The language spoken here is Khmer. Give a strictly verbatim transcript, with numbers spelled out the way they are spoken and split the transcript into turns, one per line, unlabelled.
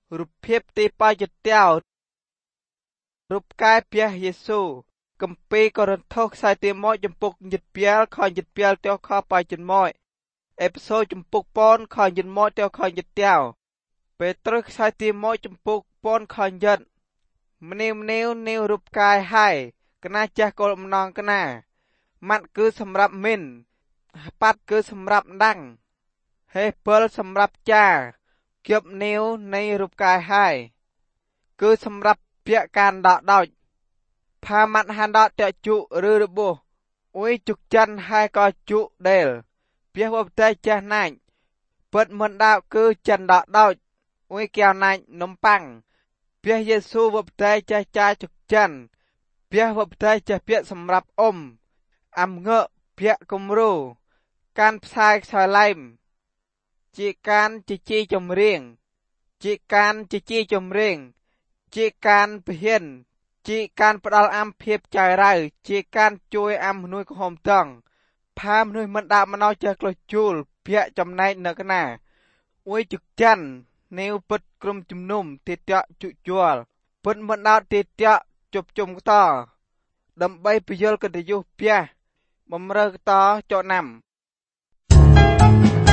រូបភាពទីប៉យតោរូបកាយព្រះយេស៊ូកំពីកូរិនថូសខ្សែទីមួយចំពុកញិតពាលខញិតពាលតោខប៉យចិនមួយអេពីសូតចំពុកពនខញិតមួយតោខញិតតោពេត្រុសខ្សែទីមួយចំពុកពនខញិតម្នីវម្នីវនីវរូបកាយហើយកណាចាស់គោលអំណងកណាម៉ាត់គឺសម្រាប់មីនប៉ាត់គឺសម្រាប់ដាំងហេពិលសម្រាប់ចាគៀបនីវនៃរូបកាយហើយគឺសម្រាប់ពាក្យការដកដោចផាម៉ាត់ហានដកតជុឬរបួសអ៊ុយជុកចិនហើយក៏ជុដែលពាក្យវបតេចាស់ណាច់ពិតមិនដៅគឺចិនដកដោចអ៊ុយកែវណាច់នំប៉័ងពាក្យយេស៊ូវបតេចាស់ចាជុកចិនពាក្យវបតេចាស់ពាក្យសម្រាប់អ៊ំអំងើពាក្យគំរូការផ្សាយខ្សែឡែមជាការជាជីចម្រៀងជាការជាជីចម្រៀងជាការពហិនជាការផ្ដល់អំភាពចៅរៅជាការជួយអមនួយកំហុំតងផាមនួយមិនដាក់មណោចេះក្លោះជូលពាក្យចំណែកនៅកណាអ៊ុយជុកចាន់នីវពិតក្រុមជំនុំទីតកជុជួលពិតមិនដោតទីតកជប់ជុំតដើម្បីពយល់កតយុះពះបំរើកតចកណាំ